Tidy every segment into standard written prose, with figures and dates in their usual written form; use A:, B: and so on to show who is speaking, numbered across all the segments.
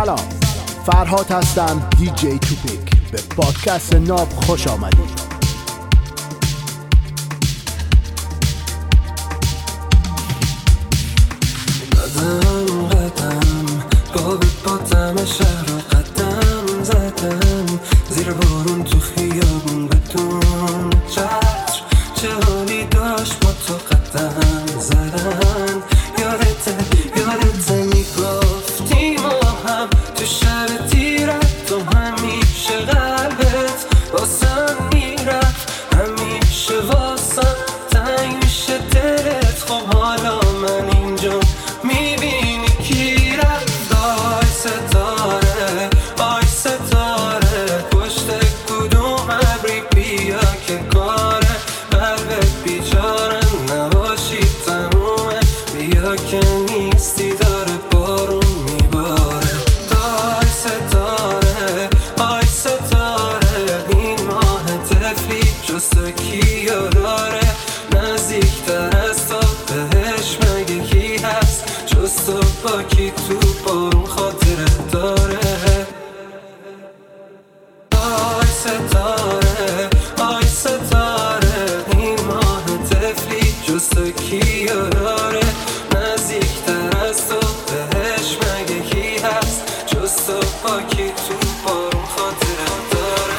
A: سلام، فرهاد هستم، دیجی توپیک. به پادکست ناب خوش آمدید.
B: قدم با دم شهر رو قدم زدم، زیر بارون تو خیابون بدون چتر، چه حالی داشت با تو قدم زدن. یادت میگفتی ما هم تو شب تیرت، تو همیشه قلبت واسم میرفت، همیشه واسم تنگ میشه دلت. خب حالا من اینجا میبینی کی رفت؟ آی ستاره پشت کدوم ابری، بیا که کاره قلبت بیچاره نباشی تمومه، بیا که نیستی داره بارون میباره. آی ستاره این ماه تفلی جسته کیو داره، نزدیکتر از تو بهش مگه کی هست؟ جز تو با کی تو بارون خاطره داره؟ آی ستاره این ماه تفلی جز تو کیو داره، نزدیکتر از تو بهش مگه کی هست؟ جز تو با کی تو بارون خاطره داره؟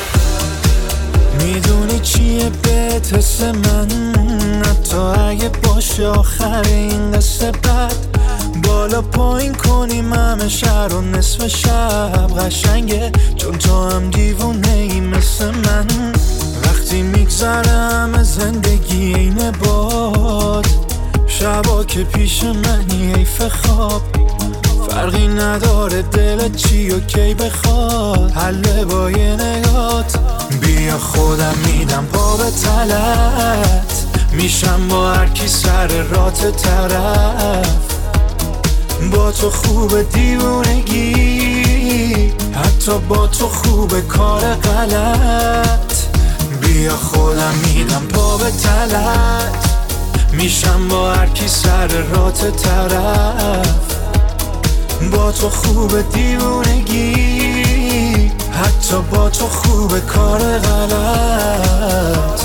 B: میدونی چیه بهت حس من؟ حتی اگه باشه آخر این قصه بد، بالا پایین کنیم همه شهر و نصف شب قشنگه، چون تو هم دیوونه ای مثل من. وقتی میگذره همه زندگی اینه باد، شبا که پیش منی حیف خواب، فرقی نداره دلت چی و کی بخواد، حله با یه نگات. بیا خودم میدم پا به تلت، میشم با هر کی سر رات طرف، با تو خوب دیوونگی، حتی با تو خوب کار غلط. بیا خودم میدم پا به تلت، میشم با هر کی سر رات طرف، با تو خوب دیوونگی، حتی با تو خوب کار غلط.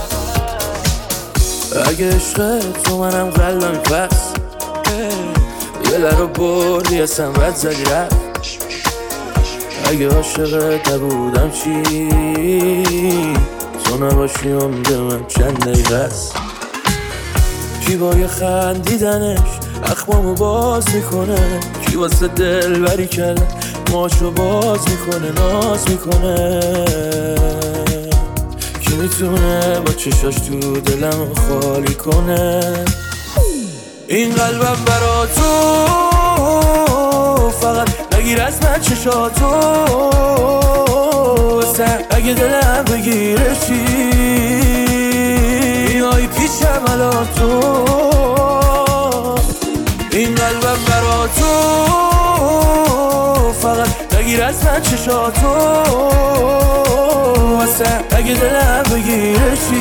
B: اگه عشق تو منم قلبم پس، یه لرو بردی اصلا رد زدی رفت. اگه عاشقت نبودم چی؟ تو نباشی عمر من چند دقیقه است. کی با یه خندیدنش اخمامو باز میکنه، کی واسه دل بری کرده ماشو باز میکنه، ناز میکنه. کی میتونه با چشاش تو دلم خالی کنه؟ این قلبم برا تو، فقط نگیر از من چشاتو، اگه دلم بگیره چی؟ بیای پیشم الان تو. این قلبم برا تو، فقط نگیر از من چشاتو، اگه دلم بگیره چی؟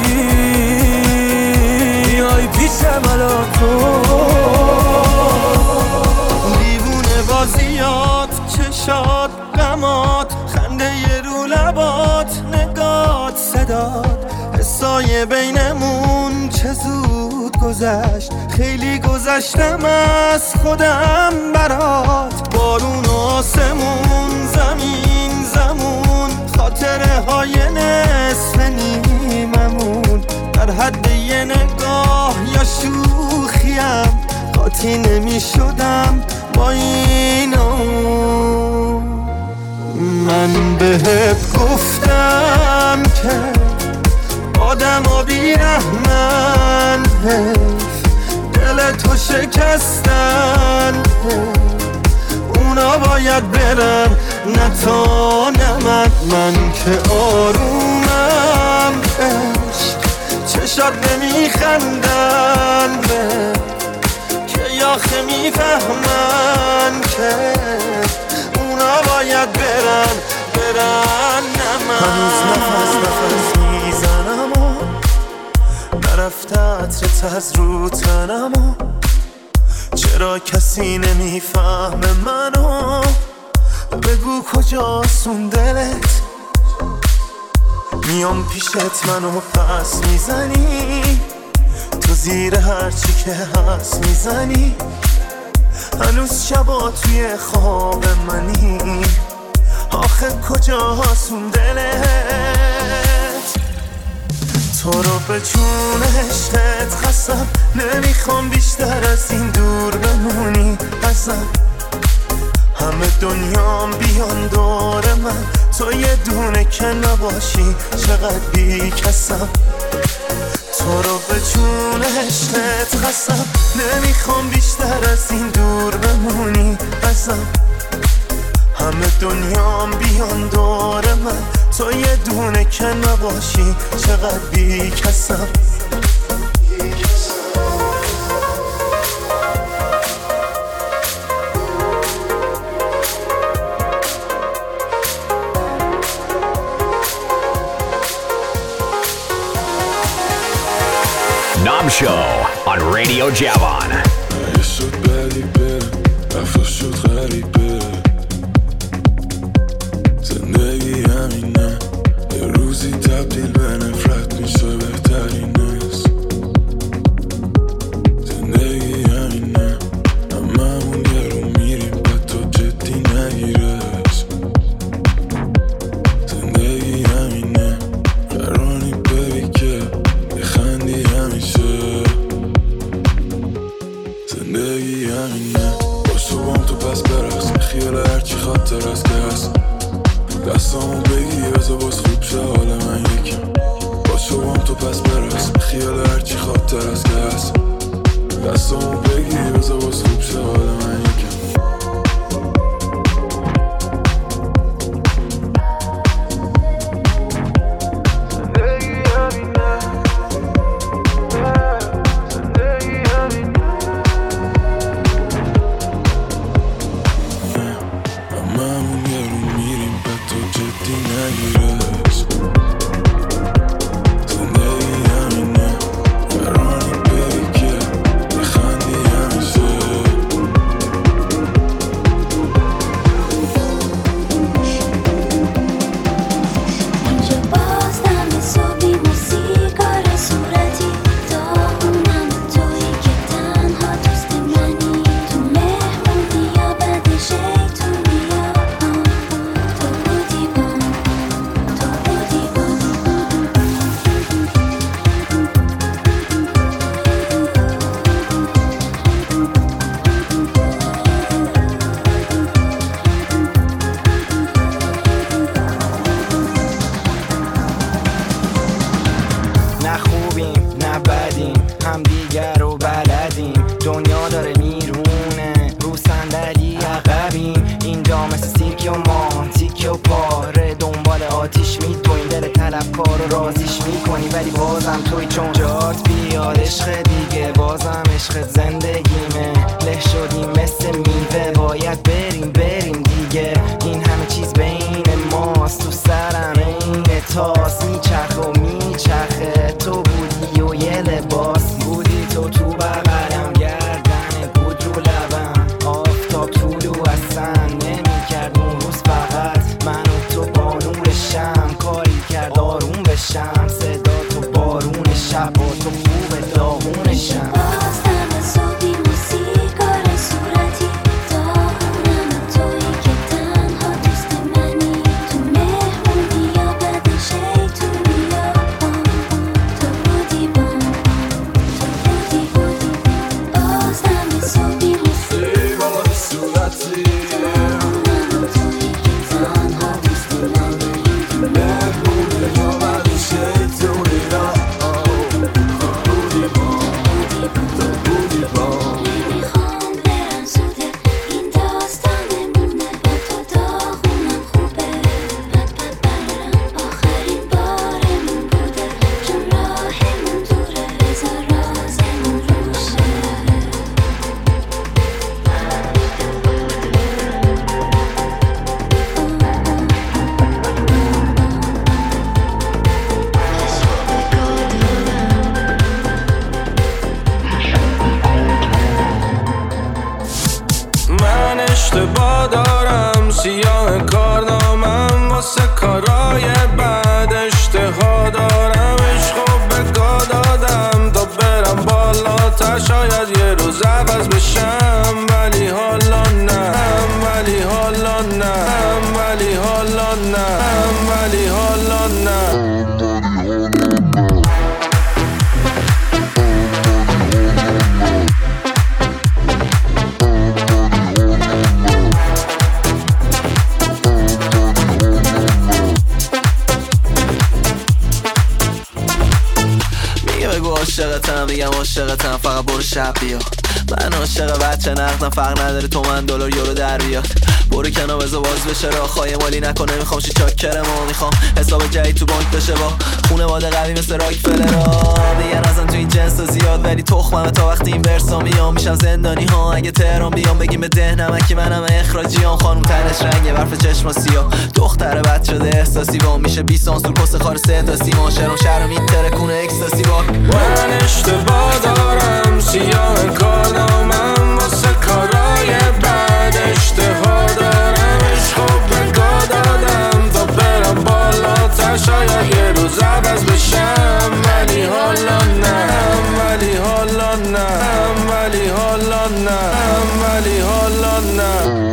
B: بیای پیشم الان تو. دیوونه بازیات، چشات، غمات، خنده رو لبات، نگات، صدات، حسای بینمون چه زود گذشت، خیلی گذشتم از خودم برات. بارون و آسمون، زمین زمون، خاطره های نصف نیممون، در حد یه نگاه یا شوخیم قاطی نمی شدم با اینو. من بهت گفتم که آدم بیرحمن، دل تو شکستن، اونا باید برن نه تا نه من که آرومم. عشق چشات نمیخندن که یاخه میفهمن که اونا باید برن نه من. هنوز نفس میزنم و نرفته عطرت از رو تنم و چرا کسی نمیفهمه منو؟ بگو کجاست دلت، میام پیشت منو پس میزنی، تو زیر هرچی که هست میزنی، هنوز شبا توی خواب منی، آخه کجاست دلت، تو رو به جون عشقت خستم، نمیخوام بیشتر از این دور بمونی ازم، همه دنیام بیان دور من، تو یه دونه که نباشی چقدر بی کسم، تو رو به جون عشقت خستم، نمیخوام بیشتر از این دور بمونی ازم، همه دنیام بیان دور من، تو یه دونه که نباشی چقدر بی کسم.
C: Nam Show on Radio Javon.
D: یه شد بدی بره رفت شد غریبه، زندگی همینه یه روزی تبدیل به نفرت میشه بهترین است، زندگی همینه هممون یه رو میریم بعد تو جدی نگیرش، زندگی همینه قرانی بری که خندی همیشه، زندگی همینه باشو بام تو پس برقص، خیال هرچی خاطر از که هست، دستامو بگی بذار باز خوب شه حال من یکم، باشو بام تو پس برقص، خیال هرچی خاطر از که هست، دستامو بگی بذار باز خوب شه حال من یکم.
E: سیاه کارنامم واسه کارای بعد اشتها دارم عشقو بگا دادم تا برم بالاتر شاید یه روز عوض بشم ولی حالا نه ولی حالا نه ولی حالا نه ولی حالا نه
F: عاشقتم میگم عاشقتم فقط برو شب بیا من عاشق بچه نقدم فرق نداره تومن دلار یورو در بیاد برو کنار بذار باز بشه راه خواهی مالی نکنه میخوام شی چاکرمو میخوام حساب جدید تو بانک بشه با خونواده قوی مثل راکفلرا میگن ازم تو این جنس زیاد ولی تخممه تا وقتی این ورسا میام میشم زندانی ها اگه تهران بیام بگیم به ده نمکی منم اخراجیام خانم تنش رنگه برف چشما سیاه دختر بد شده احساسی با میشه 20 سانسور پست خار سه تا سیما شهر میترکونه اکستاسی با
E: من اشتباه دارم سیاه کارنامم واسه کارای بعد اشتها دارم عشقو بگا دادم تا برم بالاتر شاید یه روز عوض بشم ولی حالا نه ولی حالا نه ولی حالا نه ولی حالا نه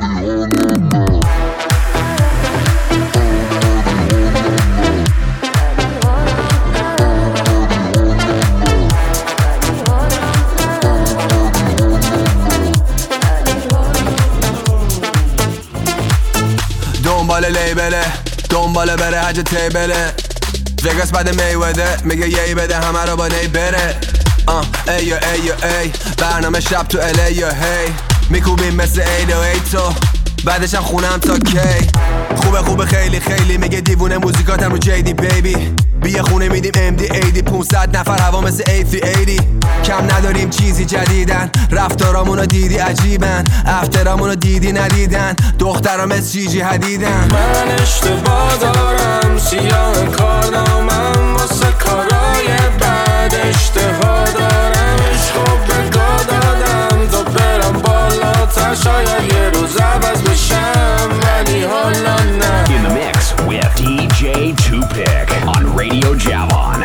G: دنبال لیبله دنبال بره حج تیبله وگاس بعد میوده میگه یی بده همه رو با نی بره ای ای برنامه شب تو الی یا هی میکوبیم مثل 808 تو بعدش هم خونم تا کی خوبه خیلی خیلی میگه دیوونه موزیکاتم رو جیدی بیبی بیا خونه میدیم MD80 500 نفر هوا مثل A380 کم نداریم چیزی جدیدن رفتارامونو دیدی عجیبن افترامونو دیدی ندیدن دخترام مثل جیجی حدیدن
E: من اشتباه دارم سیاه کارنامم واسه کارای بعد اشتها دارم عشقو بگا دادم تا برم بالاتر شاید یه روز عوض بشم ولی حالا نه
C: In the mix with DJ Tupic on Radio Javon.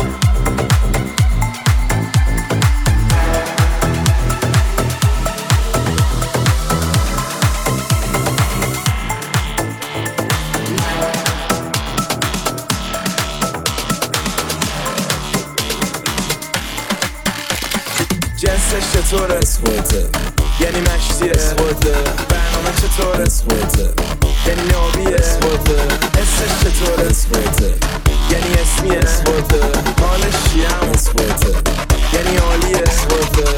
E: جنسش چطوره؟ اسپورته یعنی مشتیه اسپورته برنامه چطوره؟ اسپورته یعنی نابیه اسپورته اسمش چطوره؟ اسپورته یعنی اسمیه اسپورته حالش چیه هم اسپورته یعنی عالیه اسپورته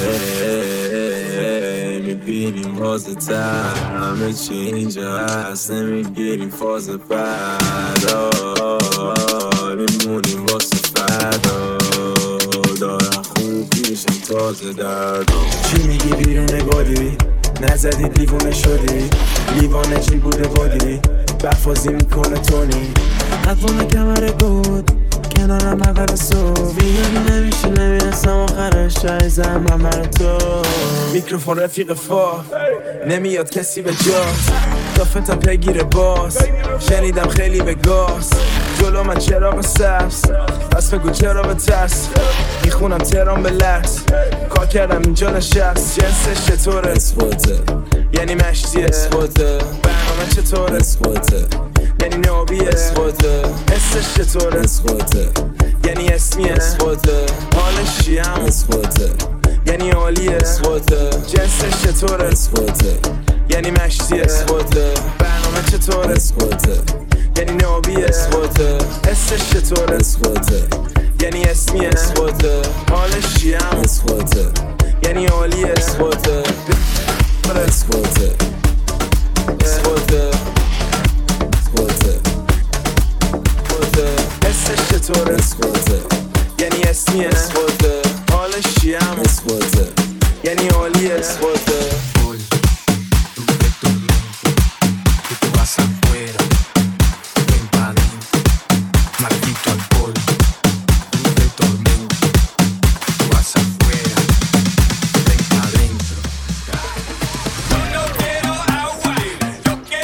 E: میبینیم بازه تر همه چی اینجا هست نمیگیریم فاز بعد میمونیم واسه فردا دارم خوب میشم تازه درد چی میگی بیرون بادی نزدی دیوونه شدی لیوانه چی بوده بادی برفازی میکنه تونی قطعونه کمره بود کنارم اول صبح بیانی نمیشه نمیرسم آخرش عیزم من تو میکروفون رفیق فا نمیاد کسی به جاست دافتم پیگیر باز شنیدم خیلی به گاز جلو من چراغ سبز پس بگو چرا به ترس میخونم تهران به لرز کار کردم اینجا نشست جنسش چطوره؟ اسپورته یعنی مشتیه اسپورته برنامه چطوره؟ اسپورته یعنی نابیه اسپورته حسش چطوره؟ اسپورته یعنی اسمیه اسپورته حالش چیه هم اسپورته یعنی عالیه اسپورته جنسش چطوره؟ اسپورته یعنی مشتیه اسپورته برنامه چطوره؟ اسپورته یعنی نابیه اسپورته حسش چطوره؟ اسپورته یعنی اسمیه اسپورته حالش چیه هم اسپورته یعنی عالیه اسپورته اسپورته اسپورته اسپورته حسش چطوره؟ اسپورته یعنی اسمیه اسپورته حالش چیه هم اسپورته یعنی عالیه اسپورته
H: Yo no quiero agua, yo quiero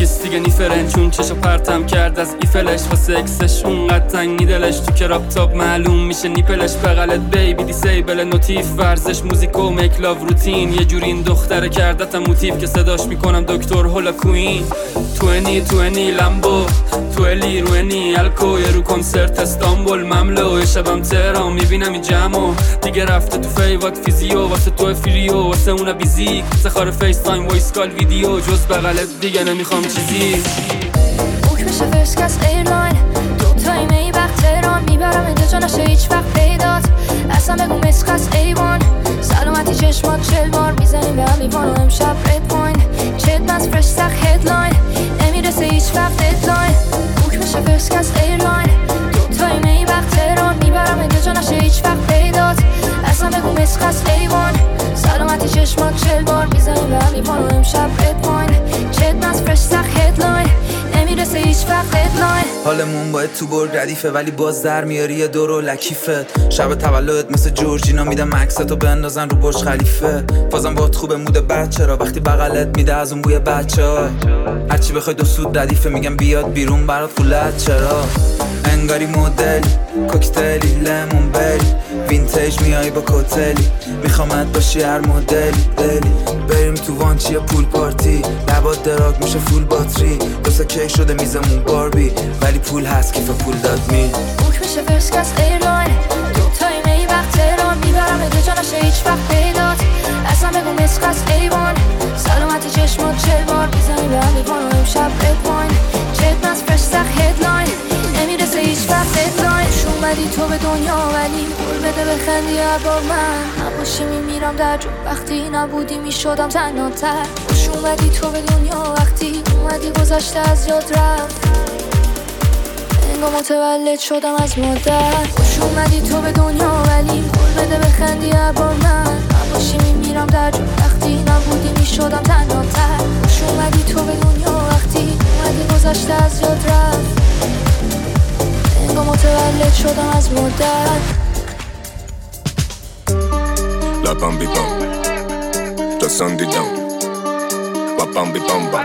H: نرگس دیگه نیفرن چون چشو پرتم کرد از ایفلش واسه اکسش اونقدر تنگ دلش تو کراب تاپ معلوم میشه نیپلش بغلت بیبی دیسیبل نوتیف ورزش موزیک و میک لاو روتین یه جوری این دختره کردتم موتیف که صداش میکنم دکتر هولا کوین 20 لامبو تو الی روینی الکو یه رو کنسرت استانبول مملو شبم تهران میبینم این جمعو دیگه رفته تو فیوات فیزیو واسه تو فریو واسه اونا بیزیک سخار فیس تایم وایس کال ویدیو جز بغلت دیگه نمیخوام چیزی
I: بوک میشه فرسکس ایرلاین دوتایی می وقت تهران میبرم اینجا جا نشه هیچ وقت پیدات اصلا بگو مسخص ایوان سلامتی چشمات 40 بار میزنیم به هم میوان و امشب رید پوین چت بس فرش سخ هدلاین نمیرسه هیچ وقت ددلاین بوک میشه فرسکس ایرلاین دوتایی می وقت تهران میبرم اینجا جا نشه هیچ وقت پیدات اصلا بگو مسخص ایوان سلامتی چشمات 40 بار میزنیم به هم میوان و امشب رید پوین چت بس فرش سخ هدلاین نمیرسه هیچ وقت ددلاین
J: حالمون باید تو برگ ردیفه ولی باز در میاری یه دورو لکیفت شب تولدت مثل جورجینا میدم عکستو بندازن رو برج خلیفه بازم باهات خوبه مود بچه را وقتی بغلت میده از اون بوی بچه‌ها هرچی بخوای دو سود ردیفه میگم بیاد بیرون برات فولت چرا انگاری مدلی کوکتلی لیمون بری وینتیج میای با کوتلی میخوامت باشی هر مدلی دلی بریم تو وانچی پول پارتی لبات دراگ میشه فول باتری دوستا کیک شده میزمون باربی ولی پول هست کیف پول داد می
I: بوک میشه فرسکس ایرلاین دوتایی می وقت تهران میبرم ادو جا نشه هیچ وقت پیدات اصلا بگو مسخص ایوان سلامتی چشمات 40 بار میزنی به هم میوان و امشب رید پوین چت بس فرش سخ هدلاین نمیرسه هیچ وقت ددلاین اومدی تو به دنیا ولی قول بده بخندی با من نباشی میمیرم در جو وقتی نبودی میشدم تنهاتر خوش اومدی تو به دنیا وقتی اومدی گذشته از یاد رفت انگار متولد شدم از مادر خوش اومدی تو به دنیا ولی قول بده بخندی با من نباشی میمیرم در جو وقتی نبودی میشدم تنهاتر خوش اومدی تو به دنیا وقتی اومدی گذشته از یاد رفت انگار متولد شدم از مادر
K: لبم بی بام دستان دیدم لبم بی بام بام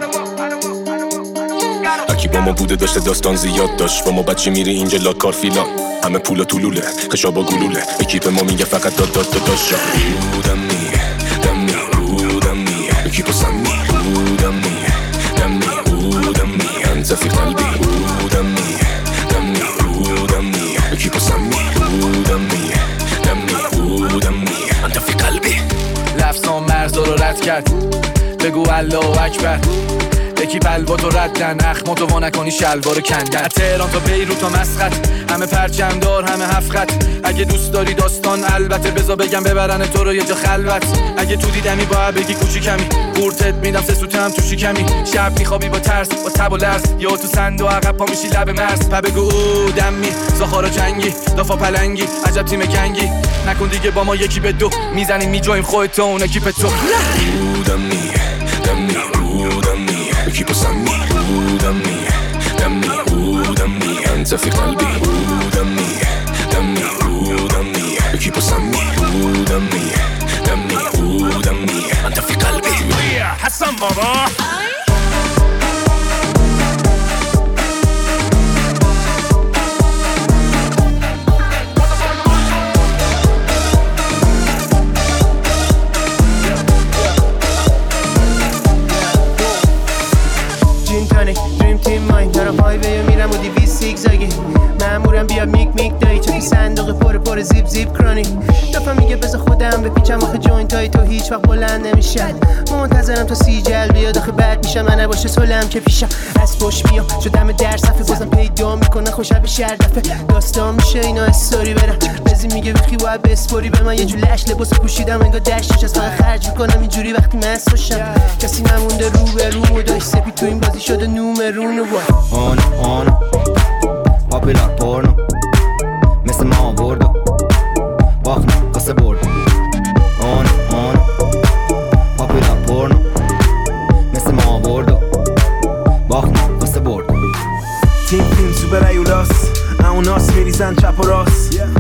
K: هرکی با ما بوده داشته داستان زیاد داشت با ما بچه میری اینجا لاکار فیلان همه پولا طولوله خشابا گلوله اکیپ ما میگه فقط داد داشت بودم میه بودم میه اکیپو سمی بودم میه انت فی قلبی بودم میه اکیپو سمی بودم میه انت فی قلبی
L: لفظان مرزا رو رد کرد بگو الله اکبر اکیپ الباتو ردن اخماتو وا نکنی شلوارو کندن تهران تا بیروت تا مسقط همه پرچمدار همه هفت اگه دوست داری داستان البته بذار بگم ببرن تو رو یه جا خلوت اگه تو دیدمی باید بگی کوچیکمی قورتت میدم سه سوته هم تو شکمی شب میخوابی با ترس با تب و لرز یا تو صندوق عقب پا میشی لب مرز پا بگو دمی زاخارا جنگی دافا پلنگی عجب تیم گنگی نکن دیگه با ما یکی به دو میزنیم میجویم خودت اون اکیپ تو
K: بودم میه اکیپو سمی بودم میه انت فی قلبی بودم میه اکیپو سمی بودم میه انت فی قلبی
C: حسن بابا
M: دریم تیم ماین دارم هایوی میرم و 200 زیگزاگی مامورم بیا میک دایی تو صندوق پر زیب کرانی دفعه میگه بذار خودم بپیچم آخه جوینتای تو هیچ وقت بلند نمیشن منتظرم تا سی جل بیاد آخه بعد میشم من نباشه سلم که پیشم از پشت میام شدم در صفحه بازم پیدا میکنه خوشم به شهر دفعه داستان میشه اینا استوری برم بزی میگه بخی باید بسپوری به من یه جو لش لباس پوشیدم انگار دشتش از فقط خرج میکنم اینجوری وقتی مست باشم کسی نمونده رو به رو داشت سپی تو این بازی شده نومرون
N: آن پاپیلار پورنو مثل ما آوردو باخنه قصه برد آن پاپیلار پورنو مثل ما آوردو باخنه قصه برد
O: تیم سوپر ایولاس اوناس میریزن چپ و راست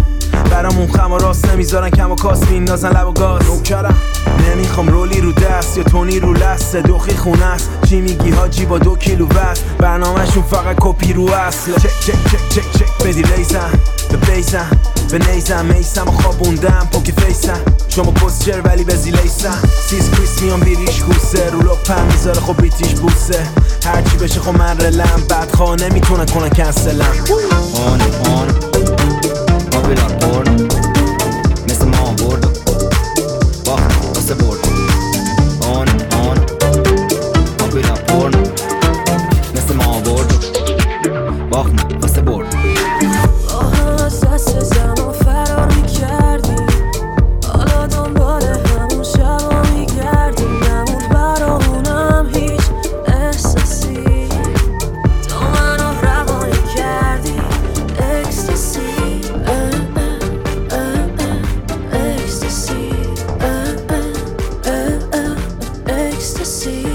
B: برامون خم و راست نمیذارن کم و کاست میندازن لب و گاز نوکرم نمیخوام رولی رو دست یا تونی رو لسته دوخی خونه است چی میگی حاجی با 2 کیلو وزن برنامهشون فقط کپی رو اصل چک چک چک چک چک بدی لیزن به بیزن به نیزم میسم و خوابوندم پوکی فیسم شما پوستچر ولی به زیلیسم سیز کریس میان بیریش کوسه رو لپم میذاره خب بیتیش بوسه هرچی بشه خب من رلم بدخواه نمیتونن کنن کنسلم
N: آن ما بیلان برد مثل ما برد باخت واسه برد آن ما بیلان برد مثل ما برد باخت واسه برد
I: از دست زمان فرار میکردیم حالا دنبال همون شبا میگردیم نمود برامونم هیچ احساسی تو منو روانی کردی اکستاسی اکستاسی اکستاسی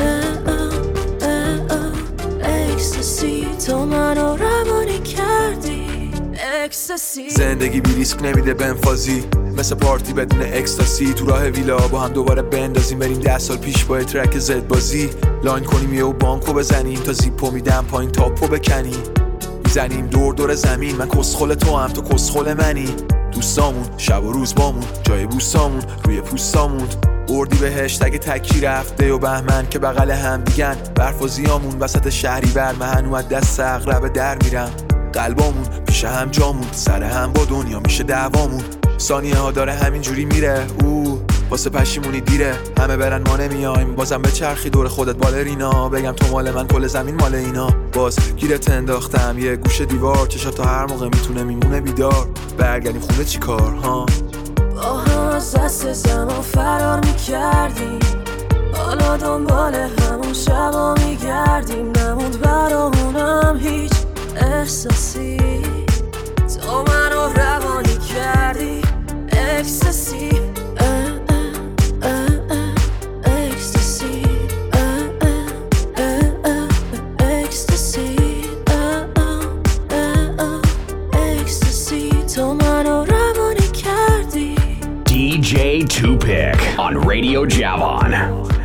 I: اکستاسی تو منو روانی کردی اکستاسی
E: زندگی بی ریسک نمیده بنفازی مثل پارتی بدون اکستاسی تو راه ویلا با هم دوباره بندازیم بریم 10 سال پیش با ترک زد بازی لاین کنیم یه و بانکو بزنیم تا زیپو میدم پایین تاپو بکنیم میزنیم دور زمین من کسخل تو هم تو کسخل منی دوستامون شب و روز بامون جای بوسامون روی پوستامون اردی بهشت اگه تکی رفته و بهمن که بغل هم دیگن برفازیامون وسط شهری بر من و دست اغرب در میرم قلبامون پیش هم جامون سر هم با دنیا میشه دعوامون ثانیه ها داره همینجوری میره واسه پشیمونی دیره همه برن ما نمیایم بازم به چرخی دور خودت بالرینا بگم تو مال من کل زمین مال اینا باز گیرت انداختم یه گوشه دیوار چشات تا هر موقع میتونه میمونه بیدار برگردیم خونه چی کار ها
I: با هم از دست زمان فرار میکردیم حالا دنبال همون شبا میگردیم نمود برامونم هیچ احساسی تو منو روانی کردی اکستاسی اکستاسی اکستاسی اکستاسی تو منو روانی کردی
C: DJ Tupic on Radio Javon.